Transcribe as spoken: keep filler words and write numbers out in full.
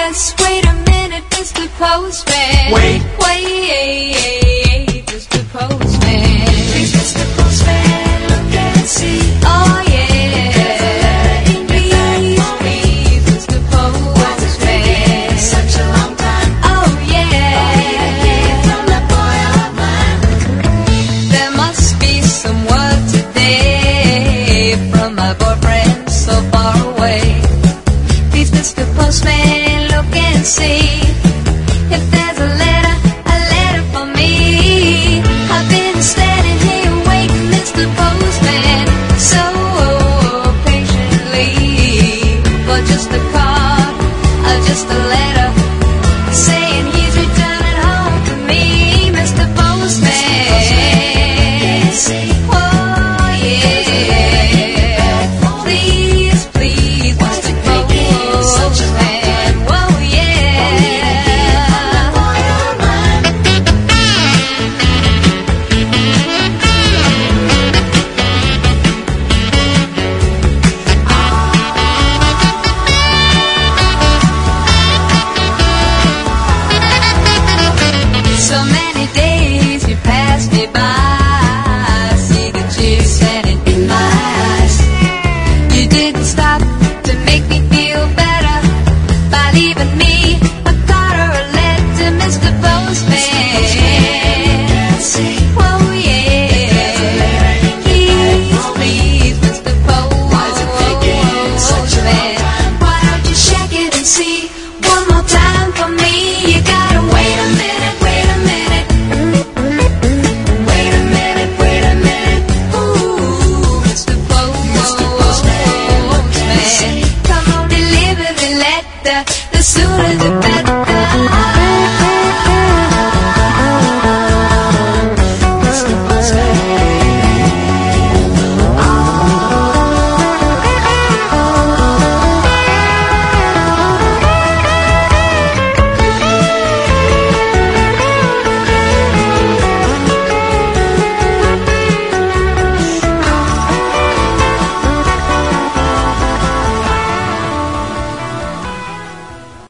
yes, wait a minute, Mister Postman. Wait. Wait, Mister Postman. Please, Mister Postman, look and see. Oh yeah, please, please, Mister Postman. Such a long time. Oh yeah, From that boy of mine. there must be some word today from my boyfriend so far away. Please, Mister Postman, look and see if there's a letter, a letter for me. I've been standing here waiting, Mister Postman, so patiently for just a card, or just a letter saying he's returning home to me, Mister Postman. Oh yeah, please, please, Mister Postman. Whoa yeah. So many days you passed me by. I see the tears standing in my eyes. You didn't stop to make me feel better by leaving me a card or a letter, Mister Postman. Oh yeah, please, please, Mister Postman. Why don't you check it and see one more time for me? You gotta wait a minute, wait a minute. Wait a minute, wait a minute. Ooh, Mister Postman. Come on, deliver the letter. The sooner the